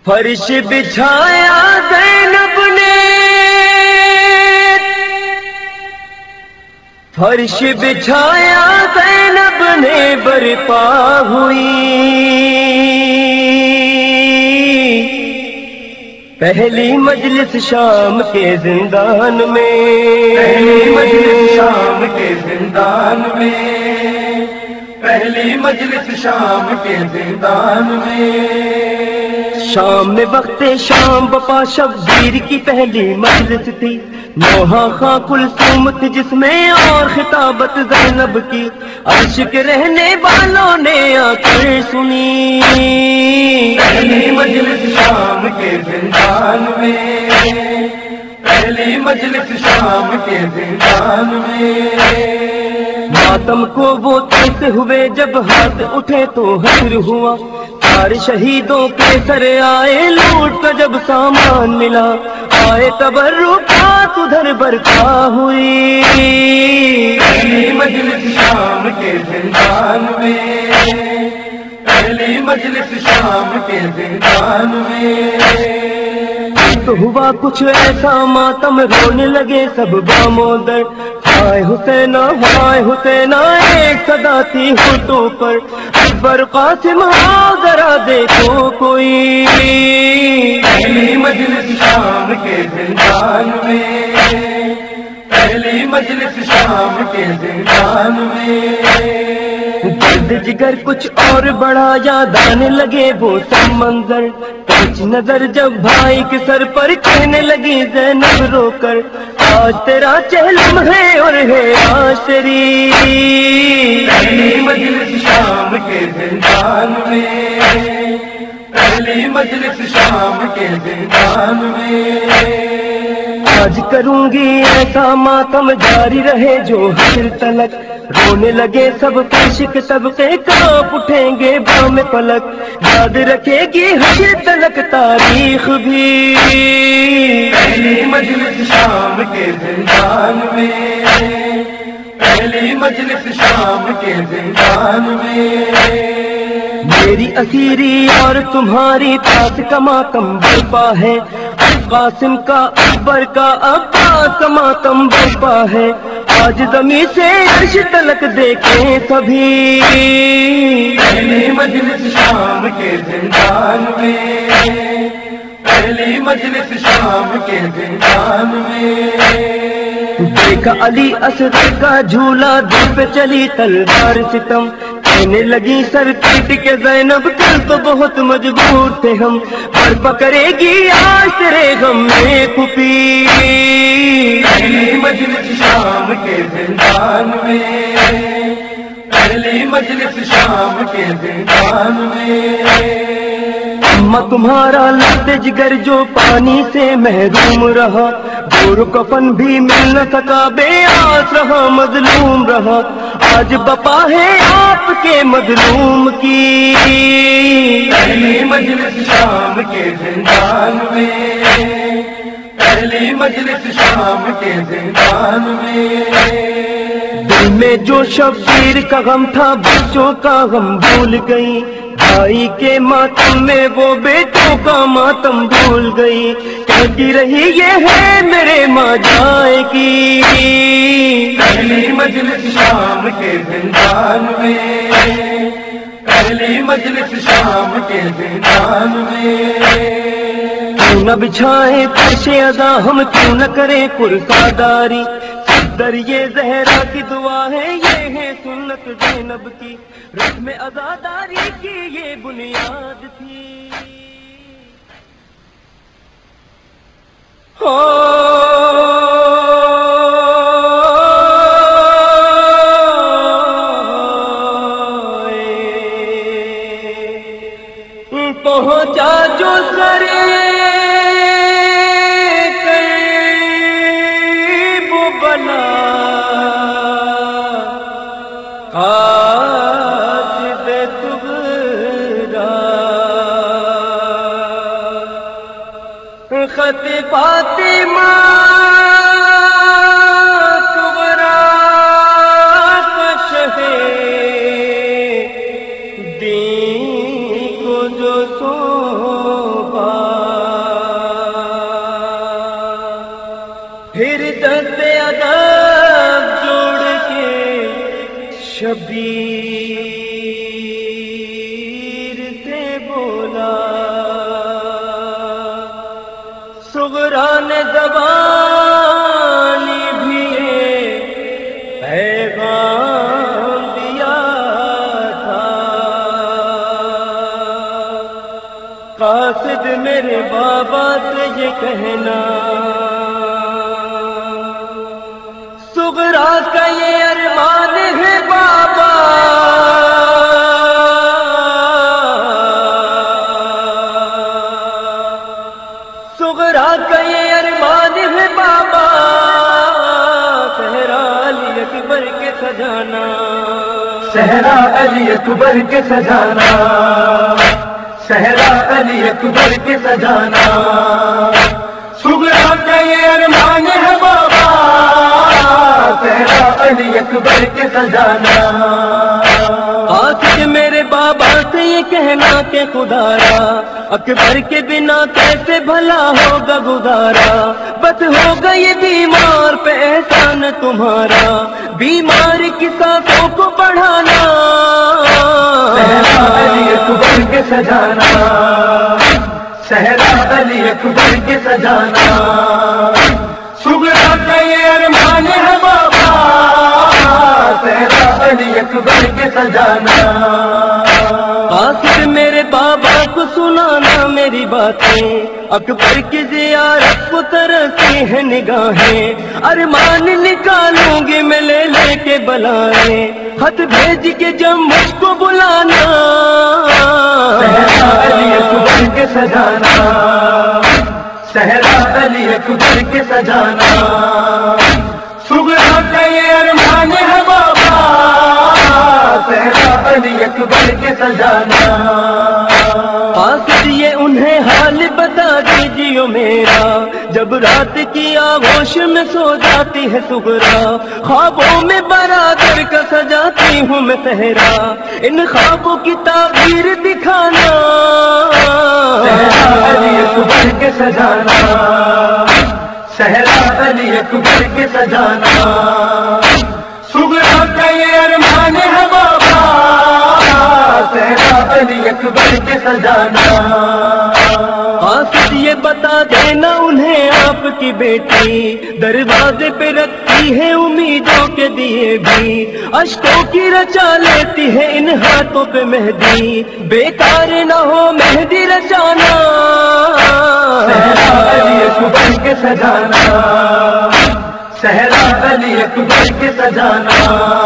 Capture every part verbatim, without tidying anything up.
فرش بچھایا زینب نے، فرش بچھایا زینب نے برپا ہوئی پہلی مجلس شام کے زندان میں، پہلی مجلس شام کے زندان میں، پہلی مجلس شام کے زندان میں۔ شام میں وقت شام بپا شبیر کی پہلی مجلس تھی، نوحہ خاں کلثوم تھی جس میں اور خطابت زینب کی، عرش کے رہنے والوں نے آ کر سنی پہلی مجلس شام کے زندان میں، پہلی مجلس شام کے زندان میں۔ ماتم کو وہ کیسے ہوئے جب ہاتھ اٹھے تو حشر ہوا، سارے شہیدوں کے سر آئے لوٹ کا جب سامان ملا، آئے تبرکات ادھر برپا ہوئی پہلی مجلس شام کے زندان میں، پہلی مجلس شام کے زندان میں۔ تو ہوا کچھ ایسا ماتم رونے لگے سب بامودر، ہائے حسینہ ہائے حسینہ ایک صدا تھی ہونٹوں پر، اکبر قاسم آؤ ذرا دیکھو کوئی پہلی مجلس شام کے زندان میں، پہلی مجلس شام کے زندان میں۔ درد جگر کچھ اور بڑا یاد آنے لگے وہ سب منظر، کچھ نظر جب بھائی کے سر پر کہنے لگی زینب رو کر، آج تیرا چہلم ہے اور ہے آج تیری پہلی مجلس شام کے زندان میں، پہلی مجلس شام کے زندان میں۔ آج کروں گی ایسا ماتم جاری رہے جو حشر تلک، رونے لگے سب عاشق طبقے کانپ اٹھیں گے بام فلک، یاد رکھے گی حشر تلک تاریخ بھی پہلی مجلس شام کے زندان میں، پہلی مجلس شام کے زندان میں۔ میری اسیری اور تمہاری پاس کا ماتم برپا ہے، قاسم کا اکبر کا عباس کا ماتم برپا ہے، آج زمین سے عرش تلک دیکھیں سبھی پہلی مجلس شام کے زندان میں، پہلی مجلس شام کے زندان میں۔ دیکھا علی اصغر کا جھولا دل پہ چلی تلوار ستم، کہنے لگی سر پیٹ کے زینب کل تو بہت مجبور تھے ہم، برپا کرے گی آج تیرے غم میں پھوپھی پہلی مجلس شام کے زندان میں، پہلی مجلس شام کے زندان میں۔ اماں تمہارا لفظ جگر جو پانی سے محروم رہا، گور کفن بھی مل نہ سکا بے آس رہا مظلوم رہا، آج بپا ہے آپ کے مظلوم کی پہلی مجلس شام کے زندان میں، پہلی مجلس شام کے زندان میں۔ دل میں جو شبیر کا غم تھا بچوں کا غم بھول گئی، بھائی کے ماتم میں وہ بیٹوں کا ماتم بھول گئی، کہتی رہی یہ ہے میرے ماں جائے کی پہلی مجلس شام کے زندان میں، پہلی مجلس شام کے زندان میں۔ کیوں نہ بچھائیں فرش ادا ہم کیوں نہ کریں پرساداری، در یہ زہرا کی دعا ہے یہ ہے سنت زینب کی، رسم عزاداری کی یہ بنیاد تھی پہنچا جو سرے بلا قاصد کبریٰ خط فاطمہ کبریٰ کا شہ دین کو جو سونپا دست ادب جوڑ کے شبیر سے بولا، صغرا نے زبانی بھی یہ پیغام دیا تھا، قاصد میرے بابا سے یہ کہنا، صغرا کا یہ ارمان ہے بابا، صغرا کا یہ ارمان ہے بابا، صحرا علی اکبر کے سجانا، صحرا علی اکبر کے سجانا، صحرا علی اکبر کے سجانا، صغرا کا یہ ارمان ہے بابا، صحرا علی اکبر کے سجانا، قاصد میرے بابا سے یہ کہنا کہ خدایا اکبر کے بنا کیسے بھلا ہوگا گزارا، بس ہوگا یہ بیمار پہ احسان تمہارا، بیمار کی سانسوں کو بڑھانا، صحرا علی اکبر کے سجانا، صحرا علی اکبر کے سجانا، صغرا کا یہ ارمان ہے بابا، صحرا علی اکبر کے سجانا، قاصد میرے بابا کو سنانا میری باتیں، اکبر کی زیارت کو ترسی ہے نگاہیں، ارمان نکالوں گی میں لے لے کے بلائیں، خط بھیج کے جب مجھ کو بلانا، صحرا علی اکبر کے سجانا، صحرا علی اکبر کے سجانا، صغرا کا یہ ارمان ہے بابا، صحرا علی اکبر کے سجانا، قاصد یہ انہیں حال بتا دیجیے میرا، جب رات کی آغوش میں سو جاتی ہے صغرا، خوابوں میں برادر کا سجاتی ہوں میں صحرا، ان خوابوں کی تعبیر دکھانا، صحرا علی اکبر کے سجانا، صحرا علی اکبر کے سجانا، صغرا کا یہ ارمان ہے بابا، صحرا علی اکبر کے سجانا، قاصد یہ بتا دینا انہیں آپ کی بیٹی دروازے پہ رکھتی ہے امیدوں کے دیے بھی، اشکوں کی رچا لیتی ہے ان ہاتھوں پہ مہندی، بیکار نہ ہو مہندی رچانا، صحرا علی اکبر کے سجانا، صحرا علی اکبر کے سجانا،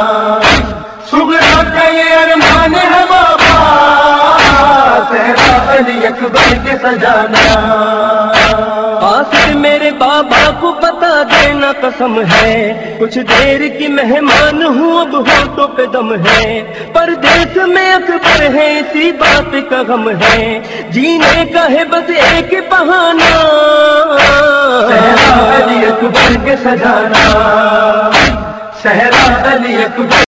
صغرا کا یہ ارمان ہے بابا، صحرا علی اکبر کے سجانا، قاصد میرے بابا کو بتا دینا قسم ہے، کچھ دیر کی مہمان ہوں اب ہونٹوں پہ دم ہے، پردیس میں اکبر ہے اسی بات کا غم ہے، جینے کا ہے بس ایک بہانہ، صحرا علی اکبر کے سجانا، صحرا علی اکبر